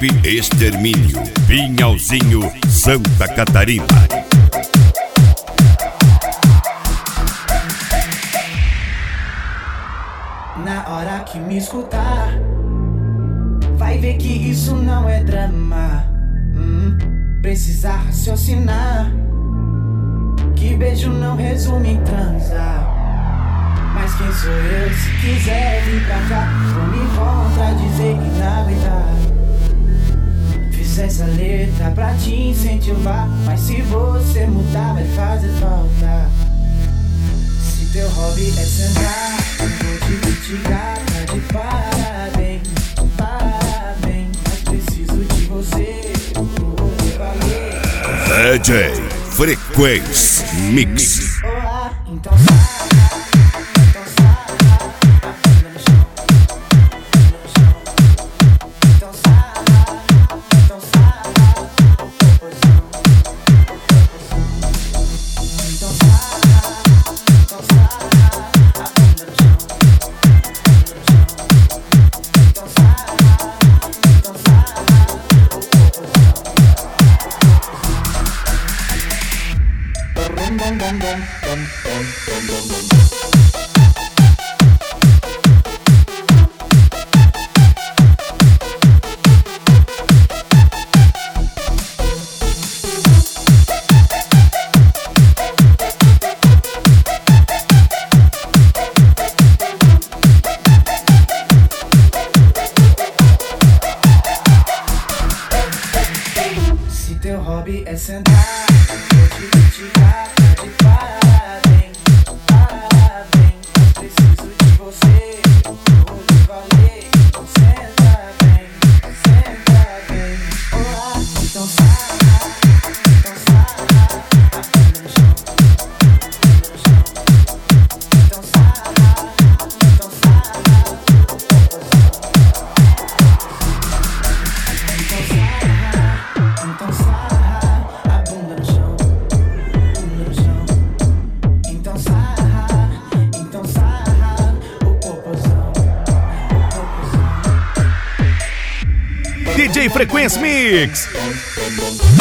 Equipe Extermínio, Pinhalzinho, Santa Catarina. Na hora que me escutar, vai ver que isso não é drama. Precisa raciocinar, que beijo não resume em transar. Mas quem sou eu? Se quiser vir pra cá, vou me contradizer e navegar. Fiz essa letra pra te incentivar, mas se você mudar vai fazer falta. Se teu hobby é sentar, vou te criticar, tá de parabéns, parabéns. Mas preciso de você, vou valer. DJ Frequência Mix. Olá, então sai. Se teu hobby é sentar, vou te criticar, tá de parabéns, parabéns. Mas preciso de você, vou te valer. Senta bem, olá, então sarra, a bunda no chão, então sarra, então sarra, a bunda no chão, então sarra, o popozão. DJ Frequência Mix.